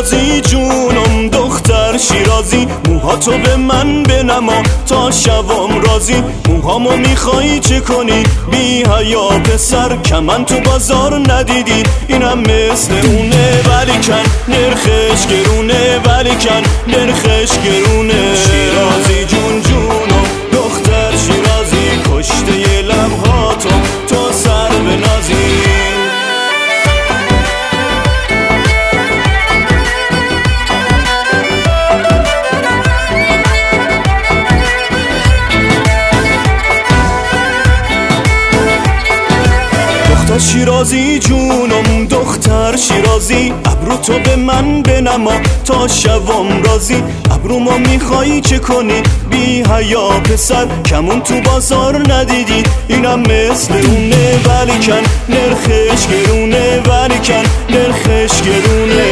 شیرازی جونم دختر شیرازی، موهاتو به من بنما تا شوام راضی. موهامو میخوای چه کنی بی حیا پسر، کمن تو بازار ندیدی اینم مثل اونه، ولیکن نرخش گرونه، ولیکن نرخش گرونه. شیرازی جون جونم دختر شیرازی، کشته لبهاتو تو سر بنازی. دختر شیرازی جونم دختر شیرازی، ابرو تو به من بنما تا شوام راضی. ابرومو میخوای چه کنی بی حیا پسر، کمون تو بازار ندیدی اینم مثل اونه، ولیکن نرخش گرونه، ولیکن نرخش گرونه.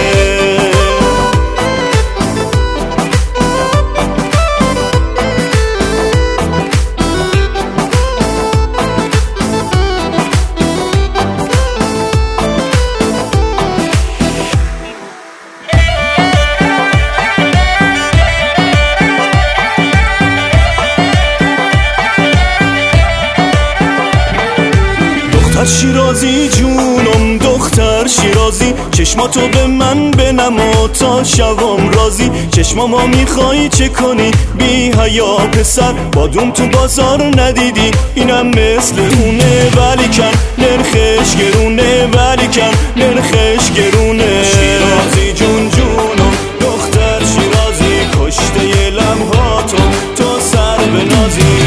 شیرازی جونم دختر شیرازی، چشماتو به من بنما تا شوام راضی. چشمامو میخوای چه کنی بی حیا پسر، بادوم تو بازار ندیدی اینم مثل اونه، ولیکن نرخش گرونه، ولیکن نرخش گرونه. شیرازی جون جونم دختر شیرازی، کشته لبهاتو تو سر بنازی.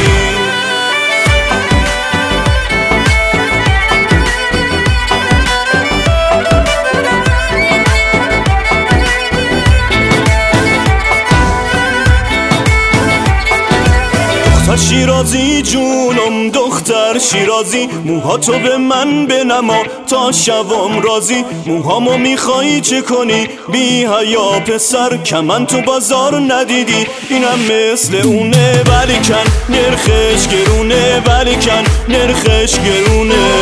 شیرازی جونم دختر شیرازی، موهاتو به من بنما تا شوام راضی. موهامو میخوای چه کنی بی حیا پسر، کمن تو بازار ندیدی اینم مثل اونه، ولیکن نرخش گرونه، ولیکن نرخش گرونه.